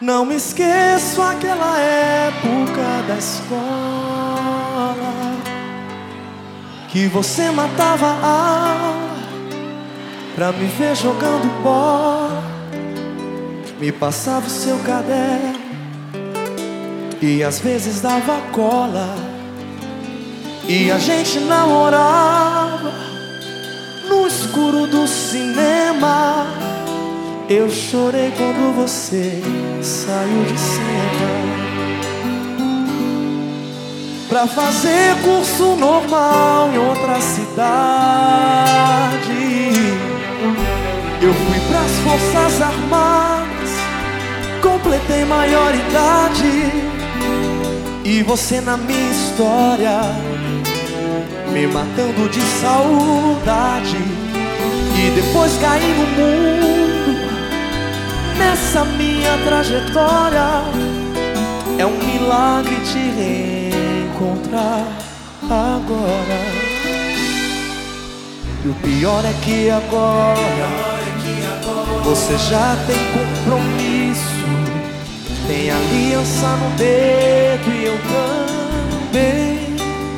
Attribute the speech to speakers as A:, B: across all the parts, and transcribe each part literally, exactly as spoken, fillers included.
A: Não me esqueço aquela época da escola, que você matava a aula pra me ver jogando bola. Me passava o seu caderno e às vezes dava cola, e a gente namorava no escuro do cinema. Eu chorei quando você saiu de cena pra fazer curso normal em outra cidade. Eu fui pras Forças Armadas, completei maioridade, e você na minha história me matando de saudade. E depois caí no mundo. Nessa minha trajetória é um milagre te reencontrar agora. E o pior é que agora você já tem compromisso, tem aliança no dedo e eu também.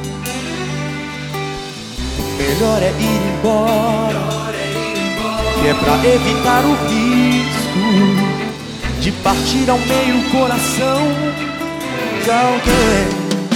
A: O melhor é ir embora, que é pra evitar o risco de partir ao meio o coração de alguém.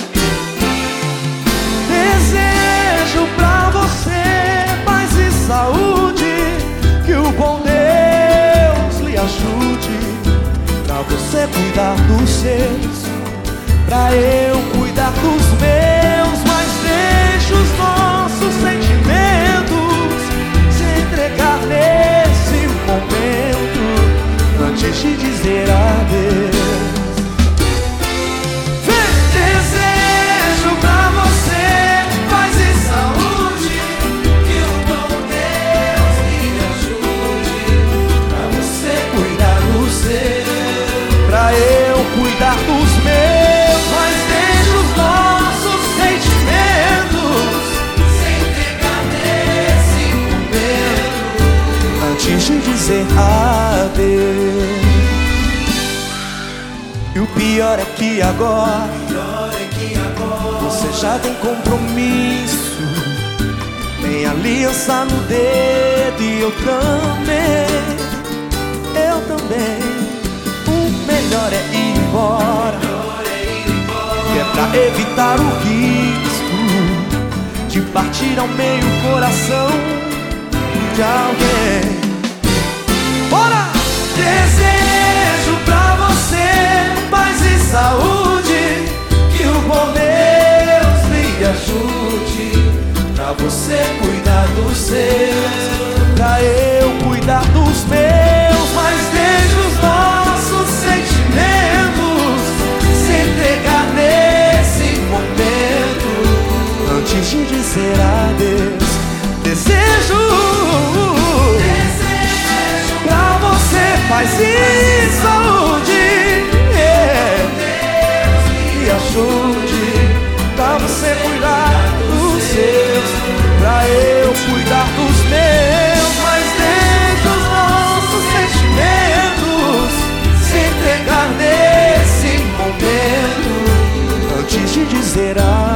A: Desejo pra você paz e saúde, que o bom Deus lhe ajude, pra você cuidar dos seus, pra eu cuidar dos meus. Mas deixe os nossos sentimentos se entregar nesse momento, antes de dizer adeus. Vem! Desejo pra você paz e saúde, que o bom Deus lhe ajude, pra você cuidar do seu, pra eu cuidar dos meus. Mas deixe os nossos sentimentos se entregar nesse momento, antes de dizer adeus. E o pior é que agora você já tem compromisso, tem aliança no dedo e eu também, eu também. O melhor é ir embora, que é pra evitar o risco de partir ao meio o coração de alguém. Bora! Desejo pra você paz e saúde, que o bom Deus lhe ajude, pra você cuidar dos seus, pra eu cuidar dos meus. Mas deixe os nossos sentimentos se entregar nesse momento, antes de dizer adeus. Desejo paz e saúde, yeah, me ajude, pra você cuidar dos seus, pra eu cuidar dos meus. Mas deixe os nossos sentimentos se entregar nesse momento, antes de dizer a